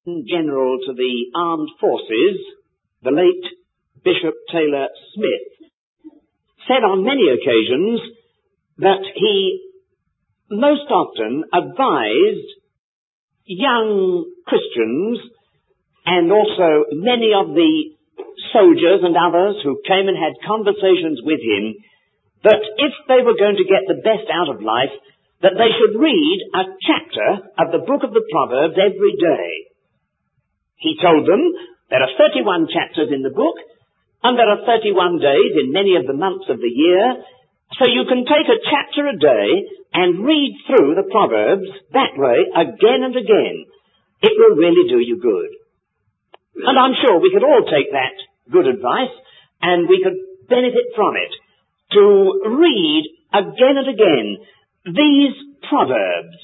General to the Armed Forces, the late Bishop Taylor Smith, said on many occasions that he most often advised young Christians and also many of the soldiers and others who came and had conversations with him that if they were going to get the best out of life, that they should read a chapter of the book of the Proverbs every day. He told them there are 31 chapters in the book, and there are 31 days in many of the months of the year, so you can take a chapter a day and read through the Proverbs that way again and again. It will really do you good. And I'm sure we could all take that good advice, and we could benefit from it, to read again and again these Proverbs.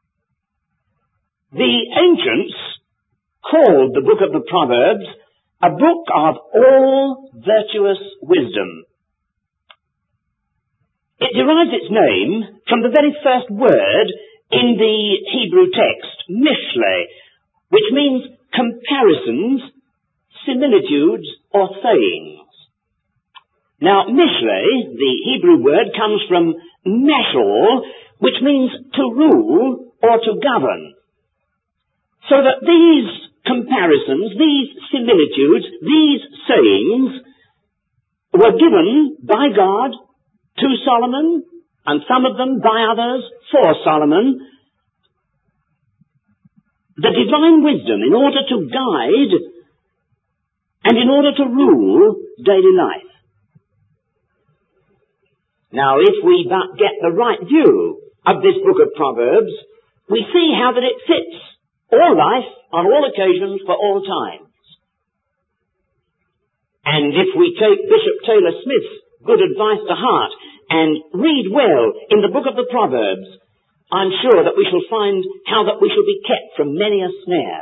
The ancients called the book of the Proverbs a book of all virtuous wisdom. It derives its name from the very first word in the Hebrew text, mishle, which means comparisons, similitudes, or sayings. Now, mishle, the Hebrew word, comes from meshal, which means to rule or to govern. So that these comparisons, these similitudes, these sayings were given by God to Solomon, and some of them by others for Solomon, the divine wisdom in order to guide and in order to rule daily life. Now, if we but get the right view of this book of Proverbs, we see how that it fits all life, on all occasions, for all times. And if we take Bishop Taylor Smith's good advice to heart and read well in the book of the Proverbs, I'm sure that we shall find how that we shall be kept from many a snare.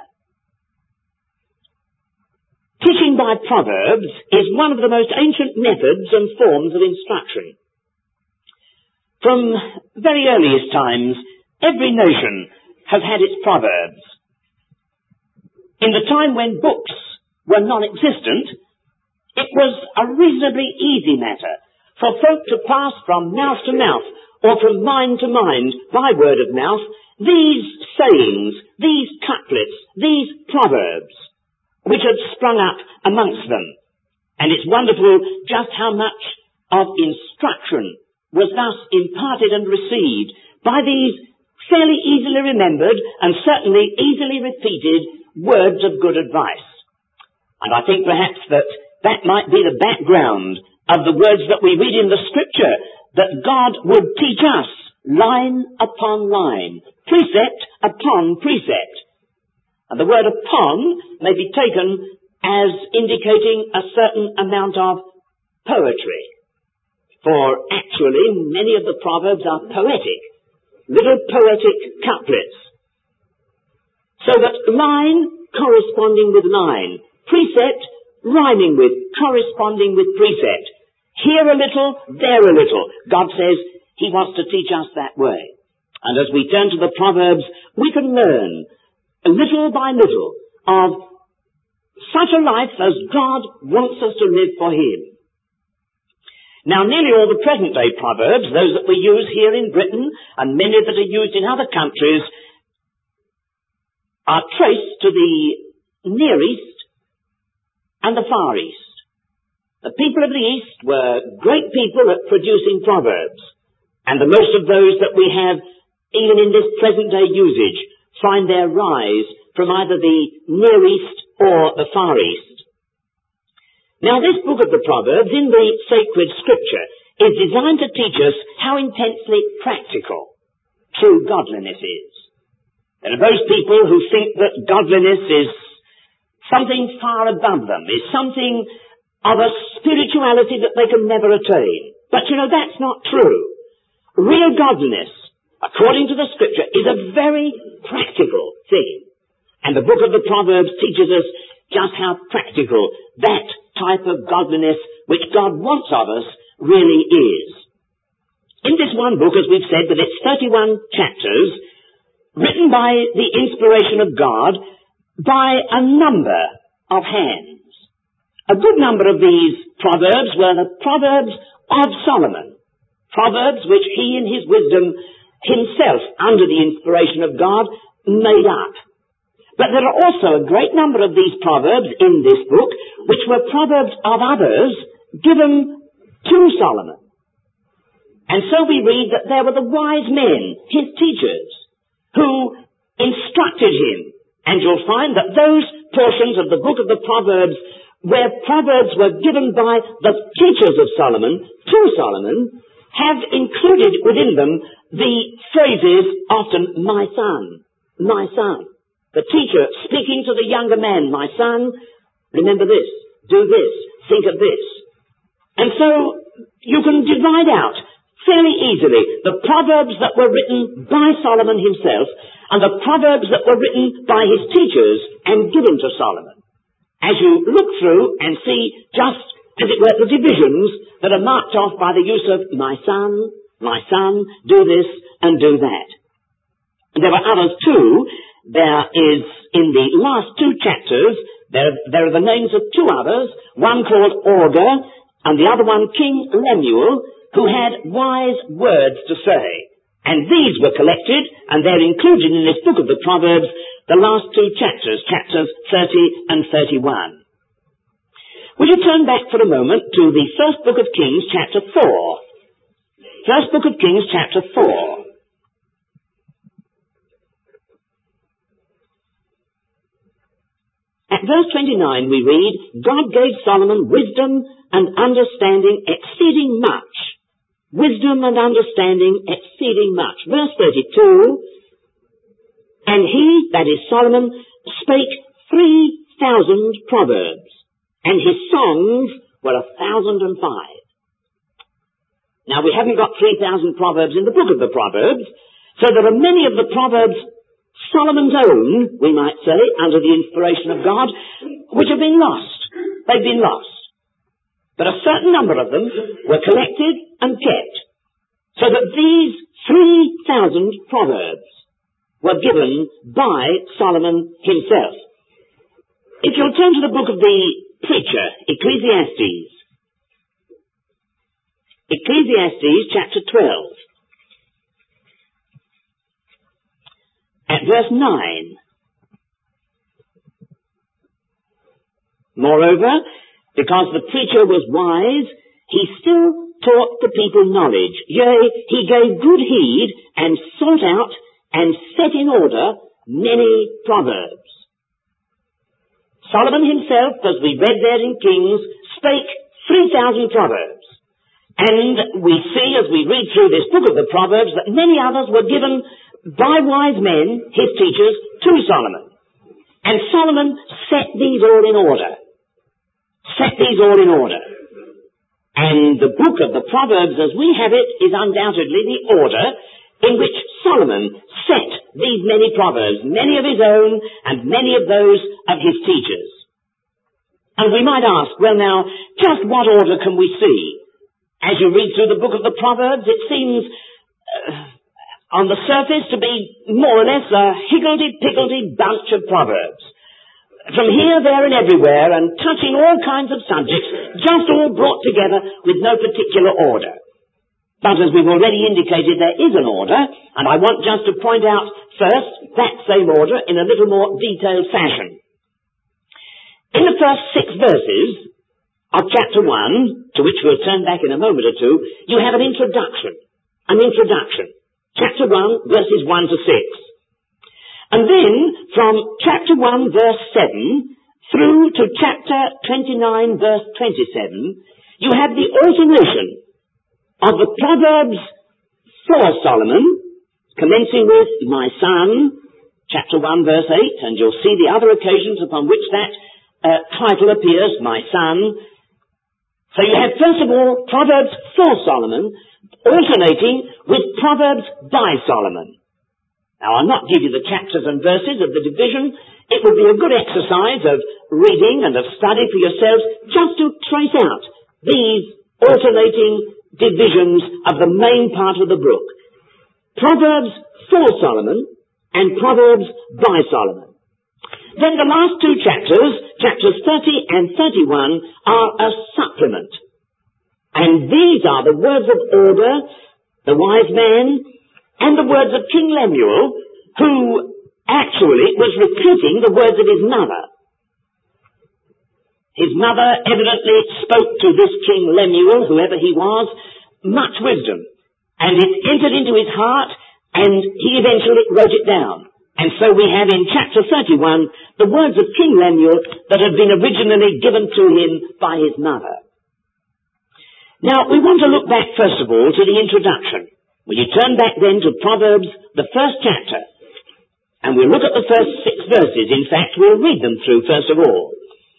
Teaching by Proverbs is one of the most ancient methods and forms of instruction. From very earliest times, every nation has had its proverbs. In the time when books were non-existent, it was a reasonably easy matter for folk to pass from mouth to mouth or from mind to mind by word of mouth these sayings, these couplets, these proverbs which had sprung up amongst them. And it's wonderful just how much of instruction was thus imparted and received by these fairly easily remembered and certainly easily repeated words of good advice. And I think perhaps that might be the background of the words that we read in the Scripture, that God would teach us line upon line, precept upon precept. And the word upon may be taken as indicating a certain amount of poetry. For actually, many of the Proverbs are poetic, little poetic couplets. So that line corresponding with line, precept rhyming with, corresponding with precept. Here a little, there a little. God says He wants to teach us that way. And as we turn to the Proverbs, we can learn little by little of such a life as God wants us to live for Him. Now, nearly all the present-day Proverbs, those that we use here in Britain, and many that are used in other countries, are traced to the Near East and the Far East. The people of the East were great people at producing proverbs, and the most of those that we have, even in this present-day usage, find their rise from either the Near East or the Far East. Now, this book of the Proverbs in the sacred Scripture is designed to teach us how intensely practical true godliness is. There are those people who think that godliness is something far above them, is something of a spirituality that they can never attain. But you know, that's not true. Real godliness, according to the Scripture, is a very practical thing. And the book of the Proverbs teaches us just how practical that type of godliness which God wants of us really is. In this one book, as we've said, with its 31 chapters, written by the inspiration of God, by a number of hands. A good number of these proverbs were the Proverbs of Solomon, proverbs which he in his wisdom himself, under the inspiration of God, made up. But there are also a great number of these proverbs in this book which were proverbs of others given to Solomon. And so we read that there were the wise men, his teachers, who instructed him. And you'll find that those portions of the book of the Proverbs where proverbs were given by the teachers of Solomon to Solomon have included within them the phrases often, my son, my son. The teacher speaking to the younger man, my son, remember this, do this, think of this. And so you can divide out fairly easily the proverbs that were written by Solomon himself and the proverbs that were written by his teachers and given to Solomon. As you look through and see just, as it were, the divisions that are marked off by the use of my son, do this and do that. There are others too. There is, in the last two chapters, there are the names of two others, one called Augur and the other one King Lemuel, who had wise words to say. And these were collected, and they're included in this book of the Proverbs, the last two chapters, chapters 30 and 31. Would you turn back for a moment to the first book of Kings, chapter 4. First book of Kings, chapter 4. At verse 29 we read, God gave Solomon wisdom and understanding exceeding much. Wisdom and understanding exceeding much. Verse 32, and he, that is Solomon, spake 3,000 proverbs, and his songs were 1,005. Now we haven't got 3,000 proverbs in the book of the Proverbs, so there are many of the proverbs Solomon's own, we might say, under the inspiration of God, which have been lost. They've been lost. But a certain number of them were collected and kept, so that these 3,000 proverbs were given by Solomon himself. If you'll turn to the book of the preacher, Ecclesiastes. Ecclesiastes chapter 12. At verse 9. Moreover, because the preacher was wise, he still taught the people knowledge. Yea, he gave good heed and sought out and set in order many proverbs. Solomon himself, as we read there in Kings, spake 3,000 proverbs. And we see as we read through this book of the Proverbs that many others were given by wise men, his teachers, to Solomon. And Solomon set these all in order. Set these all in order. And the book of the Proverbs as we have it is undoubtedly the order in which Solomon set these many proverbs, many of his own and many of those of his teachers. And we might ask, well now, just what order can we see? As you read through the book of the Proverbs, it seems on the surface to be more or less a higgledy-piggledy bunch of proverbs. From here, there and everywhere, and touching all kinds of subjects, just all brought together with no particular order. But as we've already indicated, there is an order, and I want just to point out first that same order in a little more detailed fashion. In the first 6 verses of chapter 1, to which we'll turn back in a moment or two, you have an introduction. An introduction. Chapter 1, verses 1 to 6. And then, from chapter 1, verse 7, through to chapter 29, verse 27, you have the alternation of the Proverbs for Solomon, commencing with, my son, chapter 1, verse 8, and you'll see the other occasions upon which that title appears, my son. So you have, first of all, Proverbs for Solomon, alternating with Proverbs by Solomon. Now, I'll not give you the chapters and verses of the division. It would be a good exercise of reading and of study for yourselves just to trace out these alternating divisions of the main part of the book. Proverbs for Solomon and Proverbs by Solomon. Then the last two chapters, chapters 30 and 31, are a supplement. And these are the words of order, the wise man, and the words of King Lemuel, who actually was repeating the words of his mother. His mother evidently spoke to this King Lemuel, whoever he was, much wisdom. And it entered into his heart, and he eventually wrote it down. And so we have in chapter 31 the words of King Lemuel that had been originally given to him by his mother. Now, we want to look back first of all to the introduction. Will you turn back then to Proverbs, the first chapter? And we'll look at the first 6 verses. In fact, we'll read them through first of all.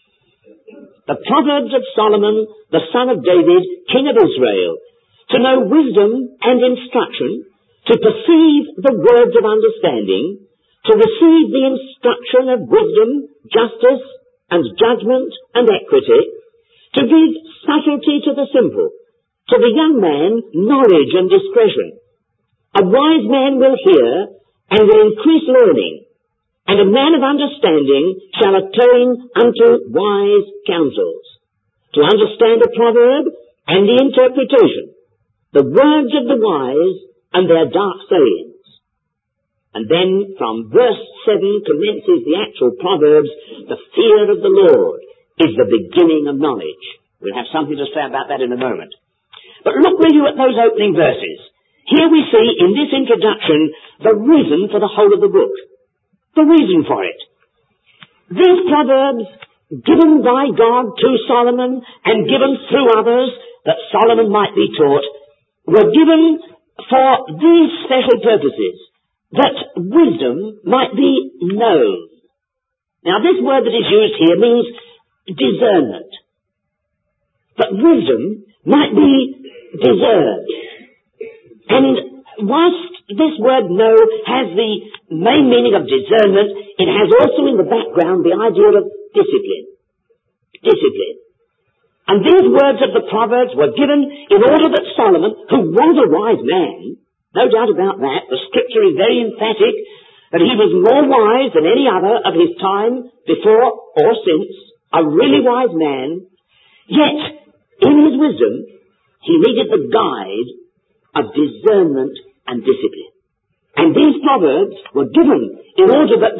The Proverbs of Solomon, the son of David, king of Israel, to know wisdom and instruction, to perceive the words of understanding, to receive the instruction of wisdom, justice, and judgment, and equity, to give subtlety to the simple, to the young man knowledge and discretion. A wise man will hear and will increase learning, and a man of understanding shall attain unto wise counsels. To understand a proverb and the interpretation, the words of the wise and their dark sayings. And then from verse 7 commences the actual Proverbs. The fear of the Lord is the beginning of knowledge. We'll have something to say about that in a moment. But look with you at those opening verses. Here we see in this introduction the reason for the whole of the book. The reason for it. These Proverbs, given by God to Solomon and given through others that Solomon might be taught, were given for these special purposes, that wisdom might be known. Now this word that is used here means discernment. But wisdom might be discerned. And whilst this word know has the main meaning of discernment, it has also in the background the idea of discipline. Discipline. And these words of the Proverbs were given in order that Solomon, who was a wise man, no doubt about that, the scripture is very emphatic that he was more wise than any other of his time, before or since, a really wise man, yet in his wisdom he needed the guide of discernment and discipline. And these Proverbs were given in order that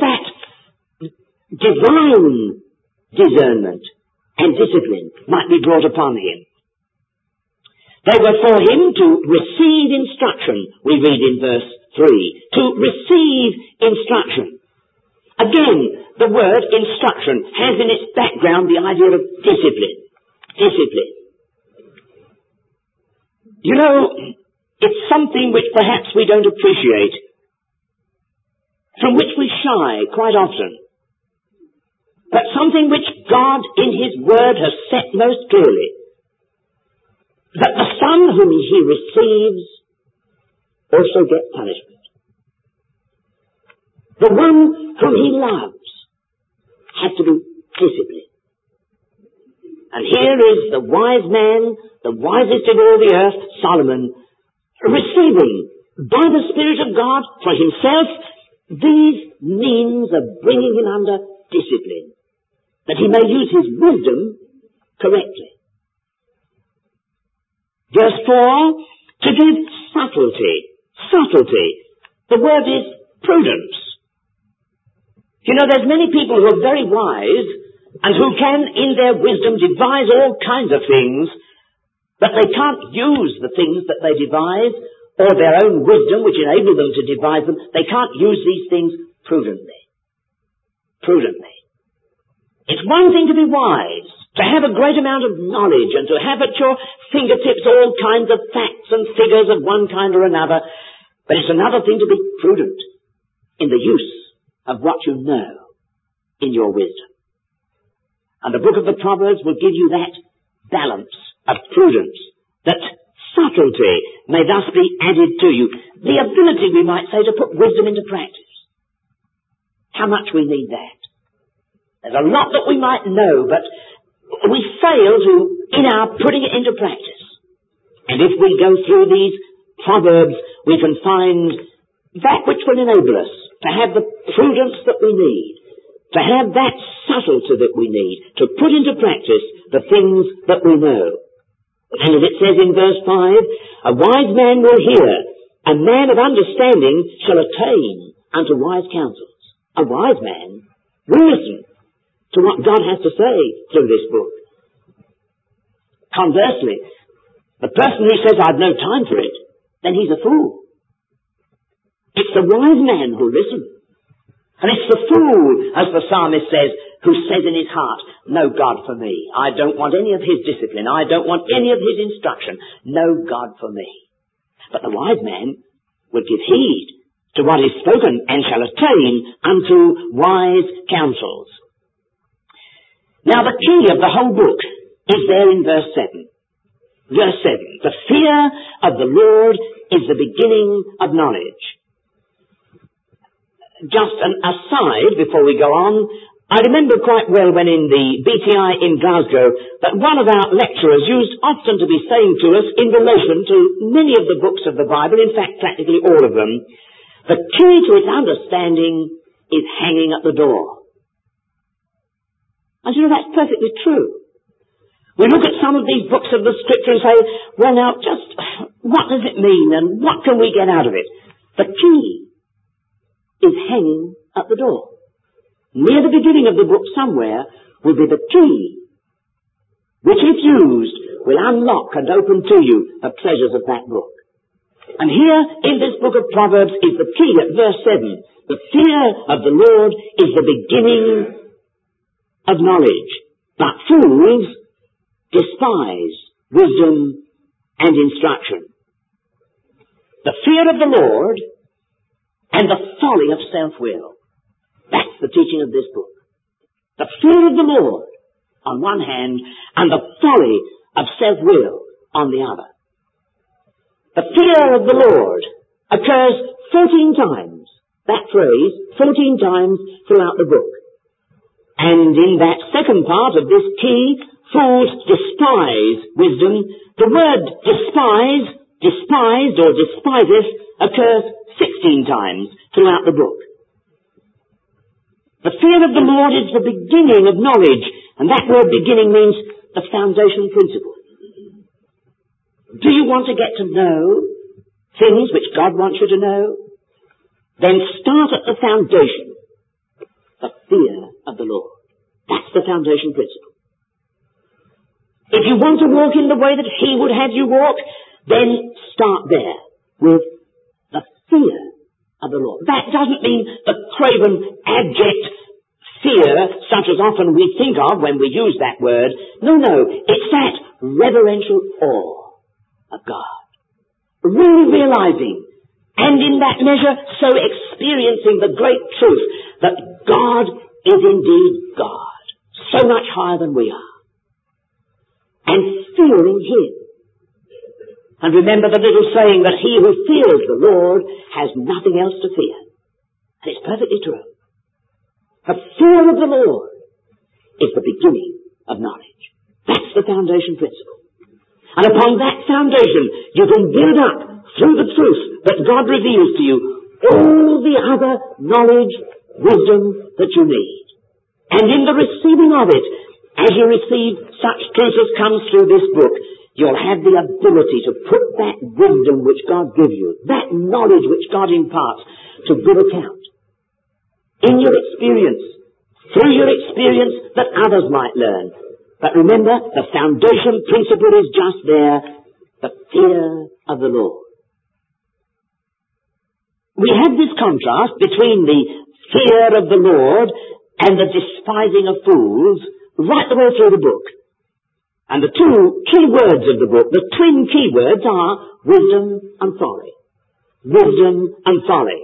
divine discernment and discipline might be brought upon him. They were for him to receive instruction, we read in verse 3. To receive instruction. Again, the word instruction has in its background the idea of discipline. Discipline. You know, it's something which perhaps we don't appreciate, from which we shy quite often, but something which God in His Word has set most clearly, that the son whom he receives also gets punishment. The one whom he loves has to be disciplined. And here is the wise man, the wisest of all the earth, Solomon, receiving by the Spirit of God for himself these means of bringing him under discipline, that he may use his wisdom correctly. Verse 4, to give subtlety. Subtlety. The word is prudence. You know, there's many people who are very wise and who can, in their wisdom, devise all kinds of things, but they can't use the things that they devise, or their own wisdom, which enables them to devise them. They can't use these things prudently. Prudently. It's one thing to be wise, to have a great amount of knowledge, and to have at your fingertips all kinds of facts and figures of one kind or another, but it's another thing to be prudent in the use of what you know in your wisdom. And the book of the Proverbs will give you that balance of prudence, that subtlety may thus be added to you. The ability, we might say, to put wisdom into practice. How much we need that. There's a lot that we might know, but we fail in our putting it into practice. And if we go through these Proverbs, we can find that which will enable us to have the prudence that we need, to have that subtlety that we need, to put into practice the things that we know. And as it says in verse 5, a wise man will hear, a man of understanding shall attain unto wise counsels. A wise man will listen to what God has to say through this book. Conversely, the person who says, I've no time for it, then he's a fool. It's the wise man who listens. And it's the fool, as the psalmist says, who says in his heart, no God for me. I don't want any of his discipline. I don't want any of his instruction. No God for me. But the wise man will give heed to what is spoken and shall attain unto wise counsels. Now the key of the whole book is there in verse 7. Verse 7. The fear of the Lord is the beginning of knowledge. Just an aside before we go on, I remember quite well when in the BTI in Glasgow that one of our lecturers used often to be saying to us in relation to many of the books of the Bible, in fact practically all of them, the key to its understanding is hanging at the door. And you know, that's perfectly true. We look at some of these books of the Scripture and say, well now, just what does it mean and what can we get out of it? The key is hanging at the door. Near the beginning of the book somewhere will be the key, which if used will unlock and open to you the treasures of that book. And here in this book of Proverbs is the key at verse 7. The fear of the Lord is the beginning of knowledge, but fools despise wisdom and instruction. The fear of the Lord and the folly of self-will. That's the teaching of this book. The fear of the Lord on one hand and the folly of self-will on the other. The fear of the Lord occurs 14 times, that phrase, 14 times throughout the book. And in that second part of this key, fools despise wisdom. The word despise, despised or despiseth occurs 16 times throughout the book. The fear of the Lord is the beginning of knowledge, and that word beginning means the foundation principle. Do you want to get to know things which God wants you to know? Then start at the foundation, the fear of the Lord. That's the foundation principle. If you want to walk in the way that He would have you walk, then start there with the fear of the Lord. That doesn't mean the craven, abject fear, such as often we think of when we use that word. No, it's that reverential awe of God. Really realizing, and in that measure so experiencing the great truth that God is indeed God, so much higher than we are, and fearing Him. And remember the little saying that he who fears the Lord has nothing else to fear. And it's perfectly true. The fear of the Lord is the beginning of knowledge. That's the foundation principle. And upon that foundation, you can build up, through the truth that God reveals to you, all the other knowledge, wisdom that you need. And in the receiving of it, as you receive such truth as comes through this book, you'll have the ability to put that wisdom which God gives you, that knowledge which God imparts, to good account. In your experience, through your experience that others might learn. But remember, the foundation principle is just there, the fear of the Lord. We have this contrast between the fear of the Lord and the despising of fools right the way through the book. And the two key words of the book, the twin key words are wisdom and folly. Wisdom and folly.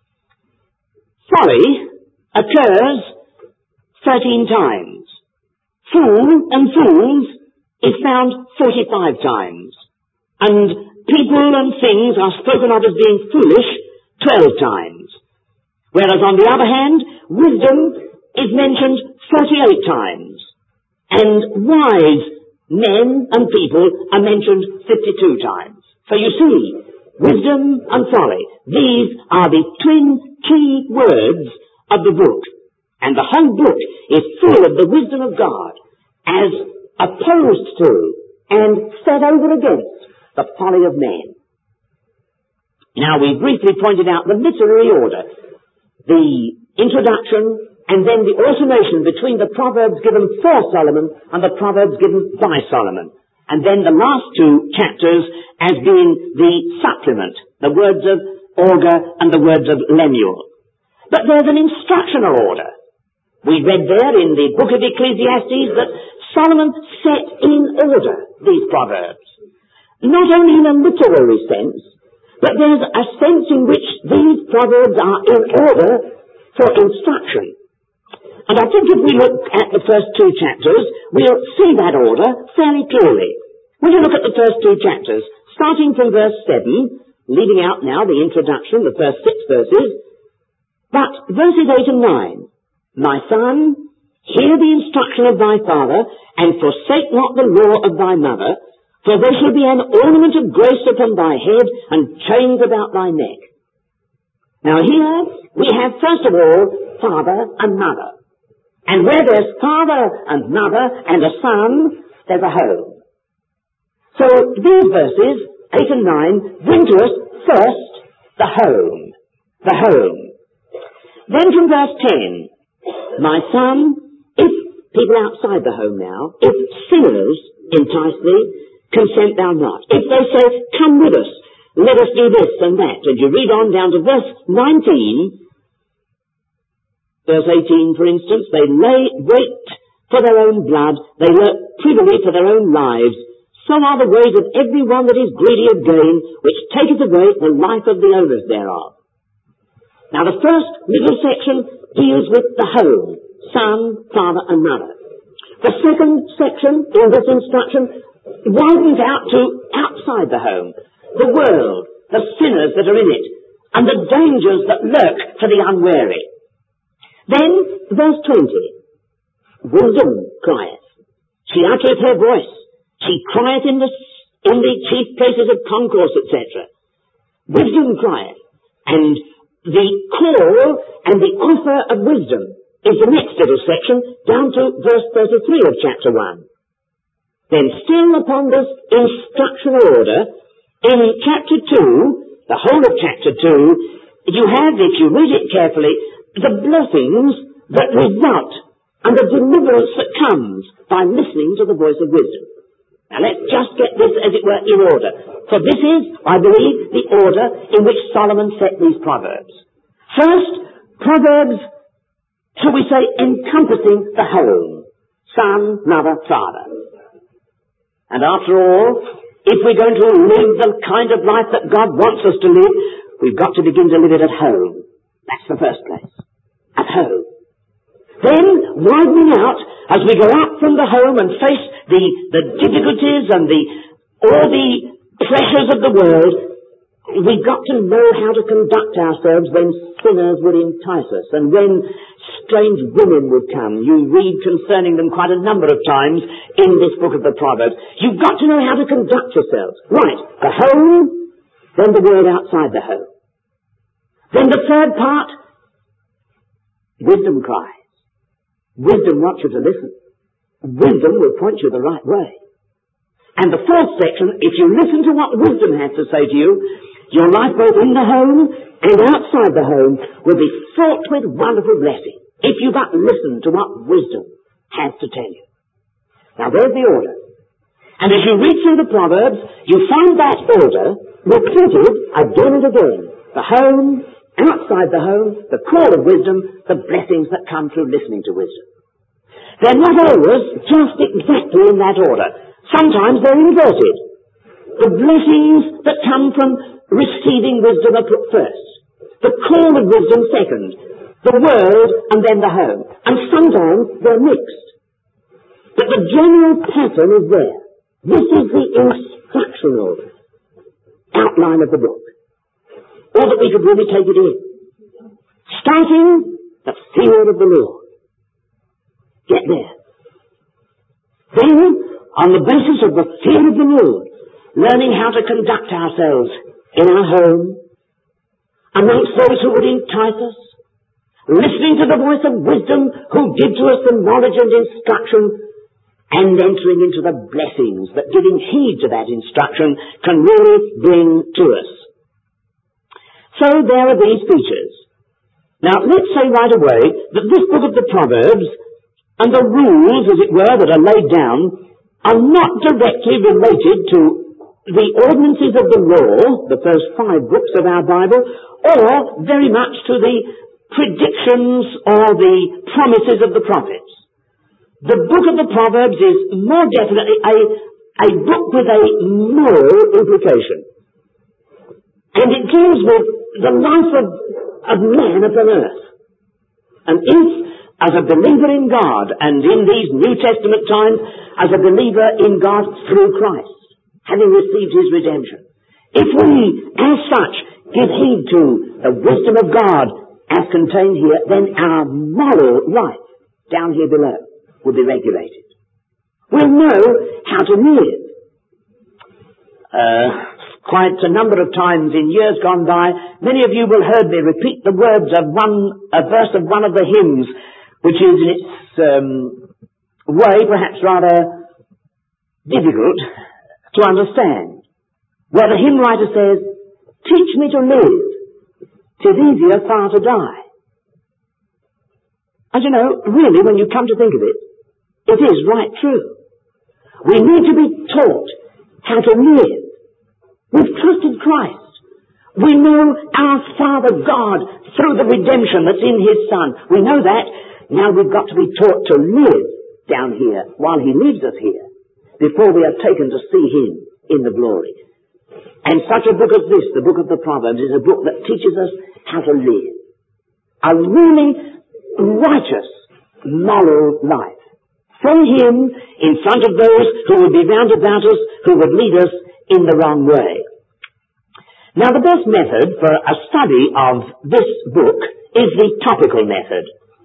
Folly occurs 13 times. Fool and fools is found 45 times. And people and things are spoken of as being foolish 12 times. Whereas on the other hand, wisdom is mentioned 48 times. And wise men and people are mentioned 52 times. So you see, wisdom and folly, these are the twin key words of the book. And the whole book is full of the wisdom of God as opposed to and set over against the folly of man. Now, we briefly pointed out the literary order, the introduction, and then the alternation between the Proverbs given for Solomon and the Proverbs given by Solomon. And then the last two chapters as being the supplement, the words of Agur and the words of Lemuel. But there's an instructional order. We read there in the book of Ecclesiastes that Solomon set in order these Proverbs. Not only in a literary sense, but there's a sense in which these Proverbs are in order for instruction. And I think if we look at the first two chapters, we'll see that order fairly clearly. When you look at the first two chapters, starting from verse 7, leaving out now the introduction, the first 6 verses, but verses 8 and 9, My son, hear the instruction of thy father, and forsake not the law of thy mother, for there shall be an ornament of grace upon thy head, and chains about thy neck. Now here, we have first of all, father and mother. And where there's father and mother and a son, there's a home. So these verses, 8 and 9, bring to us first the home. The home. Then from verse 10, My son, if people outside the home now, if sinners entice thee, consent thou not. If they say, come with us, let us do this and that. And you read on down to verse 19, verse 18, for instance, they lay wait for their own blood, they lurk privily for their own lives. So are the ways of every one that is greedy of gain, which taketh away the life of the owners thereof. Now the first little section deals with the home, son, father and mother. The second section in this instruction widens out to outside the home, the world, the sinners that are in it, and the dangers that lurk for the unwary. Then, verse 20, Wisdom crieth, she uttereth her voice, she crieth in the chief places of concourse, etc. Wisdom crieth, and the call and the offer of wisdom is the next little section, down to verse 33 of chapter 1. Then still upon this instructional order, in chapter 2, the whole of chapter 2, you have, if you read it carefully, the blessings that result and the deliverance that comes by listening to the voice of wisdom. Now let's just get this, as it were, in order. For this is, I believe, the order in which Solomon set these Proverbs. First, Proverbs, shall we say, encompassing the home. Son, mother, father. And after all, if we're going to live the kind of life that God wants us to live, we've got to begin to live it at home. That's the first place. At home. Then, widening out, as we go out from the home and face the difficulties and all the pressures of the world, we've got to know how to conduct ourselves when sinners would entice us and when strange women would come. You read concerning them quite a number of times in this book of the Proverbs. You've got to know how to conduct yourselves. Right, the home, then the world outside the home. Then the third part, wisdom cries. Wisdom wants you to listen. Wisdom will point you the right way. And the fourth section, if you listen to what wisdom has to say to you, your life both in the home and outside the home will be fraught with wonderful blessing, if you but listen to what wisdom has to tell you. Now there's the order. And as you read through the Proverbs, you find that order repeated again and again. The home, outside the home, the call of wisdom, the blessings that come through listening to wisdom. They're not always just exactly in that order. Sometimes they're inverted. The blessings that come from receiving wisdom are put first. The call of wisdom second. The word and then the home. And sometimes they're mixed. But the general pattern is there. This is the instructional outline of the book. Or that we could really take it in. Starting the fear of the Lord. Get there. Then, on the basis of the fear of the Lord, learning how to conduct ourselves in our home, amongst those who would entice us, listening to the voice of wisdom who give to us the knowledge and instruction, and entering into the blessings that giving heed to that instruction can really bring to us. So there are these features. Now let's say right away that this book of the Proverbs and the rules, as it were, that are laid down are not directly related to the ordinances of the law, the first 5 books of our Bible, or very much to the predictions or the promises of the prophets. The book of the Proverbs is more definitely a book with a moral implication. And it deals with the life of man upon earth. And if, as a believer in God, and in these New Testament times, as a believer in God through Christ, having received His redemption, if we, as such, give heed to the wisdom of God as contained here, then our moral life down here below will be regulated. We'll know how to live. Quite a number of times in years gone by, many of you will have heard me repeat the words of a verse of one of the hymns, which is in its way perhaps rather difficult to understand, where the hymn writer says, "Teach me to live, 'tis easier far to die." And you know, really, when you come to think of it, it is right true. We need to be taught how to live. We've trusted Christ. We know our Father God through the redemption that's in His Son. We know that. Now we've got to be taught to live down here while He leaves us here, before we are taken to see Him in the glory. And such a book as this, the book of the Proverbs, is a book that teaches us how to live a really righteous moral life. From Him, in front of those who would be round about us, who would lead us in the wrong way. Now the best method for a study of this book is the topical method.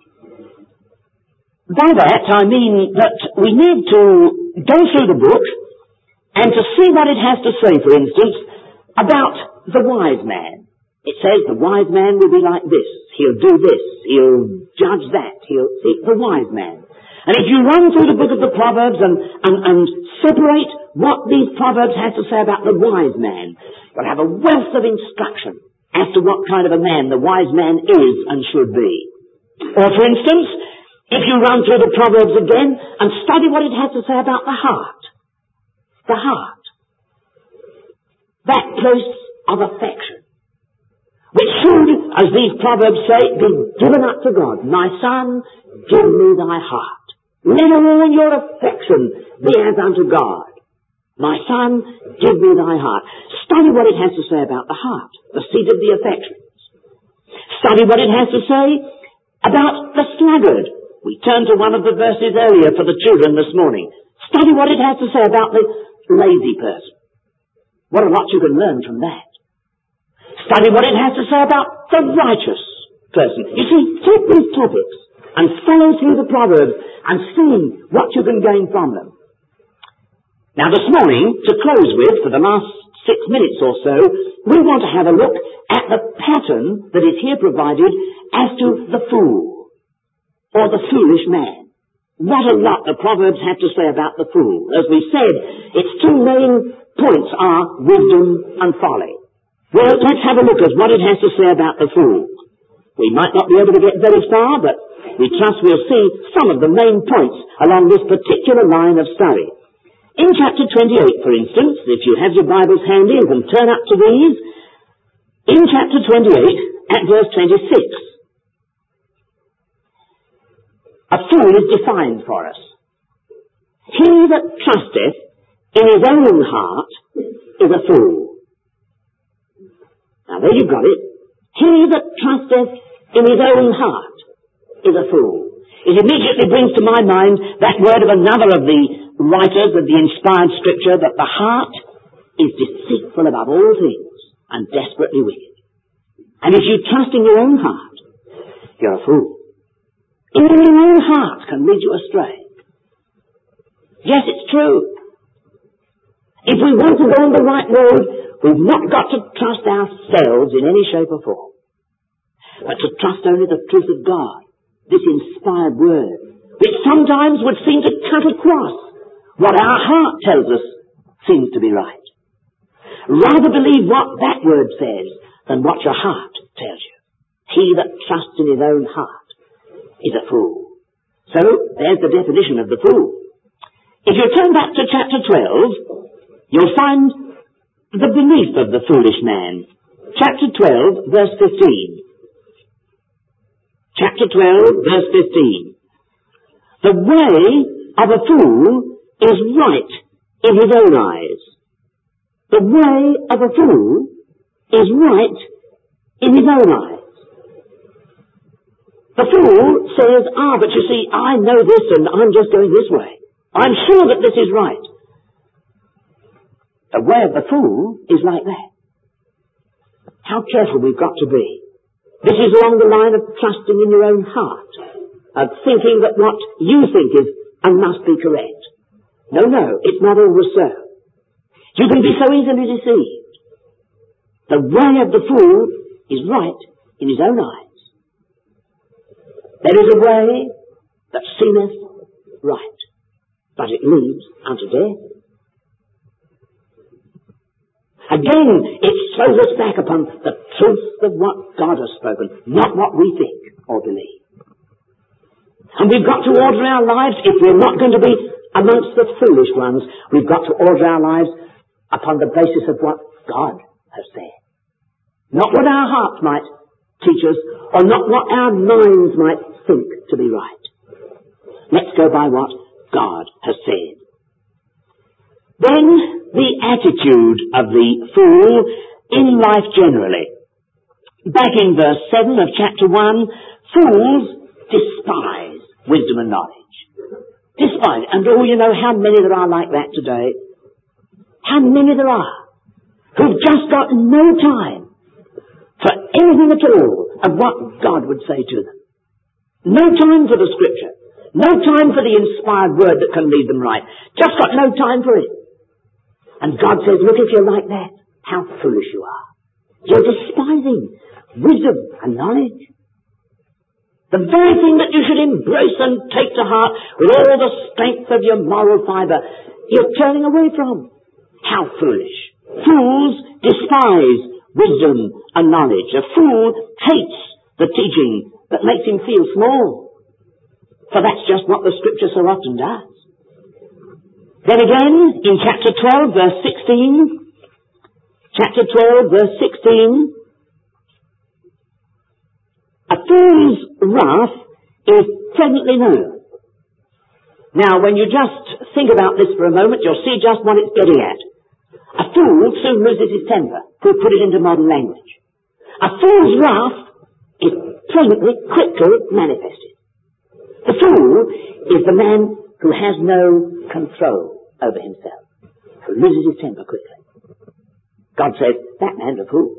By that I mean that we need to go through the book and to see what it has to say, for instance, about the wise man. It says the wise man will be like this. He'll do this. He'll judge that. He'll see the wise man. And if you run through the book of the Proverbs and separate what these Proverbs have to say about the wise man, you'll have a wealth of instruction as to what kind of a man the wise man is and should be. Or, for instance, if you run through the Proverbs again and study what it has to say about the heart. The heart. That place of affection, which should, as these Proverbs say, be given up to God. My son, give me thy heart. Let all your affection be as unto God. My son, give me thy heart. Study what it has to say about the heart, the seat of the affections. Study what it has to say about the sluggard. We turned to one of the verses earlier for the children this morning. Study what it has to say about the lazy person. What a lot you can learn from that. Study what it has to say about the righteous person. You see, take these topics and follow through the Proverbs and see what you can gain from them. Now this morning, to close with, for the last 6 minutes or so, we want to have a look at the pattern that is here provided as to the fool, or the foolish man. What a lot the Proverbs have to say about the fool. As we said, its 2 main points are wisdom and folly. Well, let's have a look at what it has to say about the fool. We might not be able to get very far, but we trust we'll see some of the main points along this particular line of study. In chapter 28, for instance, if you have your Bibles handy and can turn up to these, in chapter 28, at verse 26, a fool is defined for us. He that trusteth in his own heart is a fool. Now there you've got it. He that trusteth in his own heart is a fool. It immediately brings to my mind that word of another of the writers of the inspired scripture, that the heart is deceitful above all things and desperately wicked. And if you trust in your own heart, you're a fool. Even your own heart can lead you astray. Yes, it's true. If we want to go on the right road, we've not got to trust ourselves in any shape or form. but to trust only the truth of God, this inspired word, which sometimes would seem to cut across what our heart tells us seems to be right. Rather believe what that word says than what your heart tells you. He that trusts in his own heart is a fool. So, there's the definition of the fool. If you turn back to chapter 12, you'll find the belief of the foolish man. Chapter 12, verse 15. Chapter 12, verse 15. The way of a fool is right in his own eyes. The way of a fool is right in his own eyes. The fool says, but you see, I know this and I'm just going this way. I'm sure that this is right. The way of the fool is like that. How careful we've got to be. This is along the line of trusting in your own heart, of thinking that what you think is and must be correct. No, it's not always so. You can be so easily deceived. The way of the fool is right in his own eyes. There is a way that seemeth right, but it leads unto death. Again, it throws us back upon the truth of what God has spoken, not what we think or believe. And we've got to order our lives, if we're not going to be amongst the foolish ones, we've got to order our lives upon the basis of what God has said. Not what our hearts might teach us, or not what our minds might think to be right. Let's go by what God has said. Then, the attitude of the fool in life generally. Back in verse 7 of chapter 1, fools despise wisdom and knowledge. Despise. And you know how many there are like that today? How many there are who've just got no time for anything at all of what God would say to them. No time for the Scripture. No time for the inspired word that can lead them right. Just got no time for it. And God says, look, if you're like that, how foolish you are. You're despising wisdom and knowledge. The very thing that you should embrace and take to heart with all the strength of your moral fibre, you're turning away from. How foolish. Fools despise wisdom and knowledge. A fool hates the teaching that makes him feel small. For that's just what the Scripture so often does. Then again, in chapter 12, verse 16, chapter 12, verse 16, a fool's wrath is presently known. Now, when you just think about this for a moment, you'll see just what it's getting at. A fool soon loses his temper, to put it into modern language. A fool's wrath is presently, quickly manifested. The fool is the man who has no control over himself, who loses his temper quickly. God says, that man's a fool.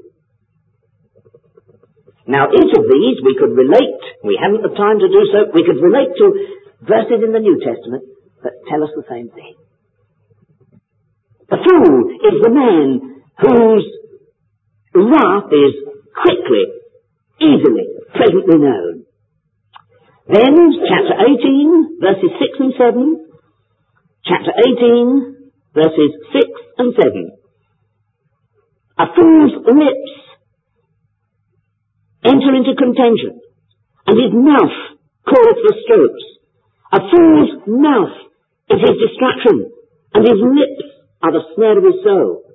Now, each of these we could relate, we haven't the time to do so, we could relate to verses in the New Testament that tell us the same thing. The fool is the man whose wrath is quickly, easily, presently known. Then, chapter 18, verses 6 and 7. Chapter 18, verses 6 and 7. A fool's lips enter into contention, and his mouth calleth for strokes. A fool's mouth is his distraction, and his lips are the snare of his soul.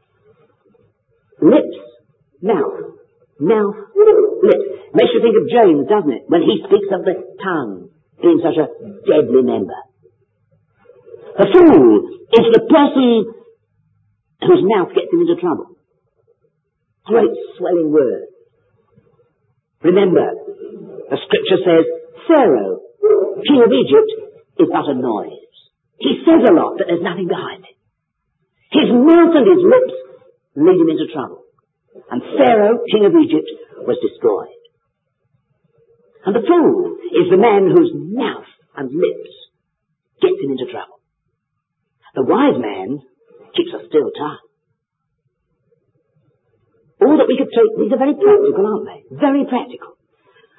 Lips, mouth, lips. Makes you think of James, doesn't it? When he speaks of the tongue being such a deadly member. The fool is the person whose mouth gets him into trouble. Great swelling word. Remember, the Scripture says, Pharaoh, king of Egypt, is but a noise. He says a lot, but there's nothing behind it. His mouth and his lips lead him into trouble. And Pharaoh, king of Egypt, was destroyed. And the fool is the man whose mouth and lips gets him into trouble. The wise man keeps a still tongue. All that we could take, these are very practical, aren't they? Very practical.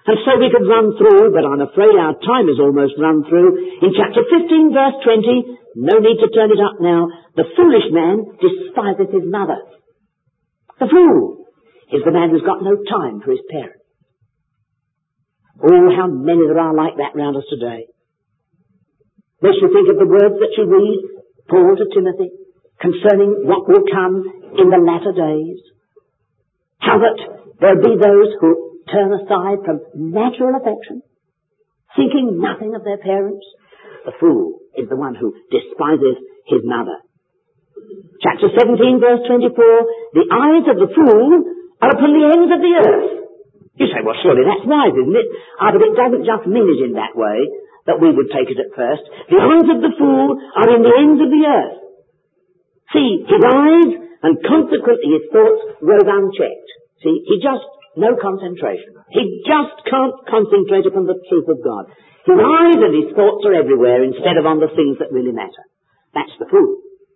And so we could run through, but I'm afraid our time is almost run through. In chapter 15, verse 20, no need to turn it up now, the foolish man despiseth his mother. The fool is the man who's got no time for his parents. Oh, how many there are like that round us today. Makes you think of the words that you read, Paul to Timothy, concerning what will come in the latter days. How that there'll be those who turn aside from natural affection, thinking nothing of their parents. The fool is the one who despises his mother. Chapter 17, verse 24, the eyes of the fool are upon the ends of the earth. You say, well, surely that's wise, isn't it? But it doesn't just mean it in that way, that we would take it at first. The eyes of the fool are in the ends of the earth. See, his eyes, and consequently his thoughts, rove unchecked. See, no concentration. He just can't concentrate upon the truth of God. His eyes and his thoughts are everywhere instead of on the things that really matter. That's the fool.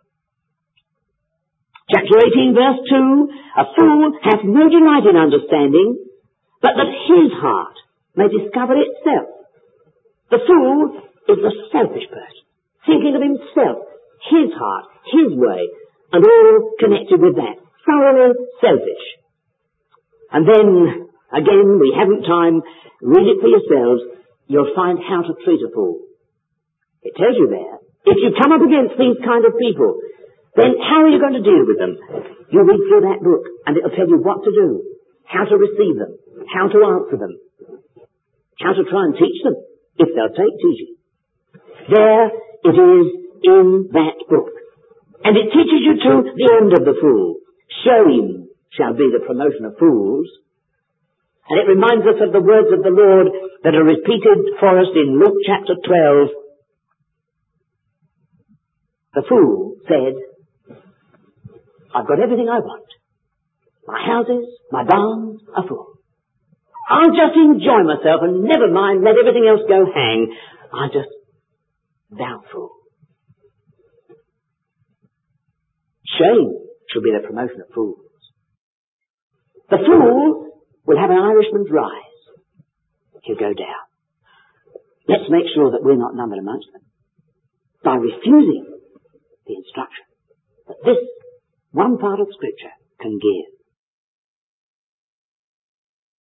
Chapter 18, verse 2, a fool hath no delight in understanding, but that his heart may discover itself. The fool is the selfish person, thinking of himself, his heart, his way, and all connected with that. Thoroughly selfish. And then, again, we haven't time, read it for yourselves, you'll find how to treat a fool. It tells you there. If you come up against these kind of people, then how are you going to deal with them? You read through that book, and it'll tell you what to do, how to receive them, how to answer them, how to try and teach them, if they'll take teaching. There it is in that book. And it teaches you to the end of the fool. Shame shall be the promotion of fools. And it reminds us of the words of the Lord that are repeated for us in Luke chapter 12. The fool said, I've got everything I want. My houses, my barns are full. I'll just enjoy myself and never mind, let everything else go hang. Thou fool. Shame shall be the promotion of fools. The fool will have an Irishman's rise. He'll go down. Let's make sure that we're not numbered amongst them by refusing the instruction that this one part of Scripture can give.